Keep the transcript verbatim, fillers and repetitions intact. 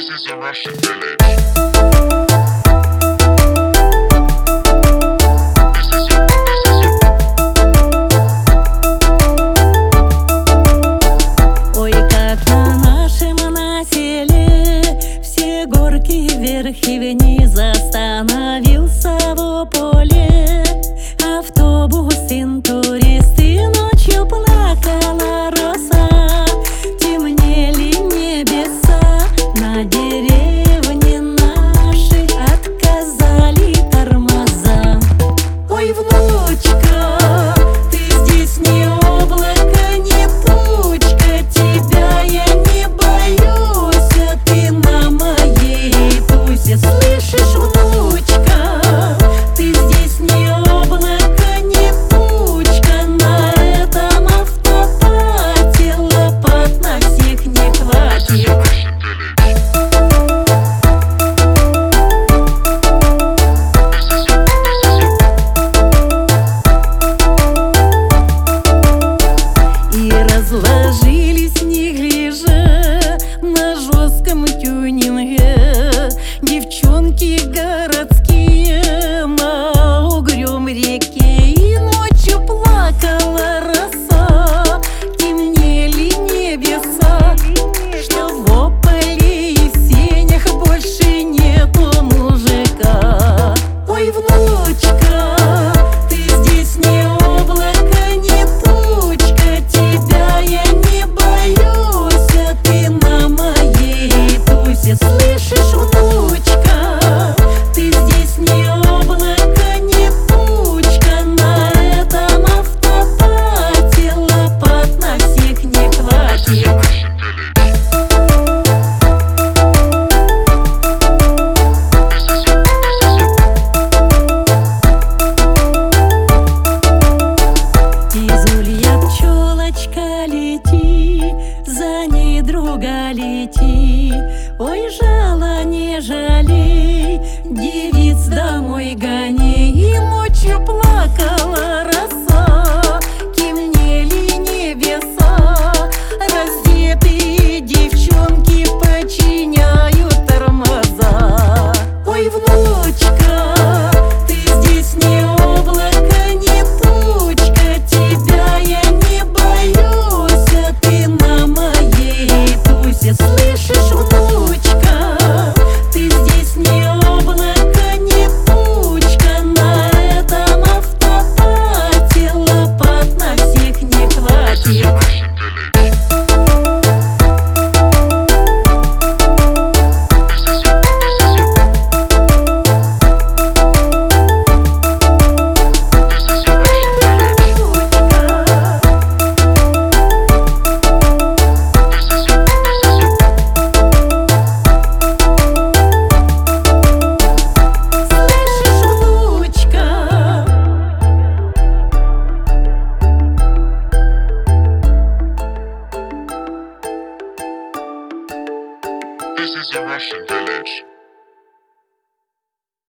This is a Russian village. Вверх и вниз остановился в поле автобус, интуристы, ночью плакала роса, темнели небеса, на деревне нашей отказали тормоза. Ой, внучка, ты здесь не облако, не тучка, тебя я не боюсь, а ты на моей тусе. Слышишь, внучка, ты здесь не облако, не тучка, на этом автопате лопат на всех не хватит. Разложились неглиже на жестком тюнинге девчонки городские на угрюм реке, и ночью плакала роса, темнели небеса, что в ополе и в сенях больше нету мужика. Ой, внучка,